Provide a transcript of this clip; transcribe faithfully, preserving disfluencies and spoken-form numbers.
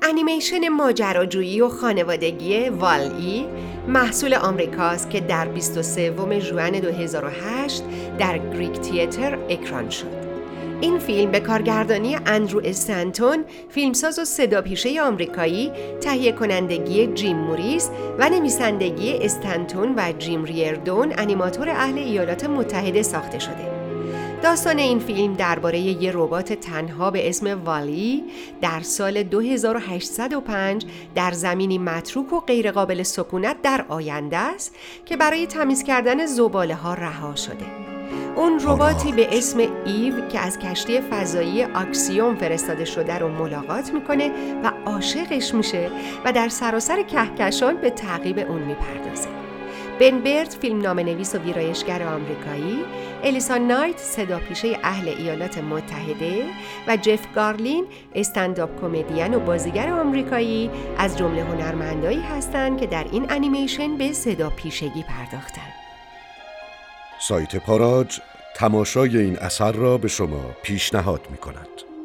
انیمیشن ماجراجویی و خانوادگی وال-ای محصول آمریکاست که در بیست و سوم ژوئن دو هزار و هشت در گریک تئاتر اکران شد. این فیلم به کارگردانی اندرو استنتون، فیلمساز و صداپیشه آمریکایی، تهیه کنندگی جیم موریس و نویسندگی استنتون و جیم ریردون، انیماتور اهل ایالات متحده ساخته شده. داستان این فیلم درباره یه ربات تنها به اسم وال-ای در سال دو هزار و هشتصد و پنج در زمینی متروک و غیرقابل سکونت در آینده است که برای تمیز کردن زباله‌ها رها شده. اون رباتی به اسم ایو که از کشتی فضایی آکسیوم فرستاده شده رو ملاقات میکنه و عاشقش میشه و در سراسر کهکشان به تعقیب اون میپردازه. بن برد، فیلمنامه نویس و ویرایشگر آمریکایی، الیسا نایت، صداپیشه اهل ایالات متحده و جف گارلین، استندآپ کمدین و بازیگر آمریکایی از جمله هنرمندایی هستند که در این انیمیشن به صداپیشگی پرداختند. سایت پاراج تماشای این اثر را به شما پیشنهاد می‌کند.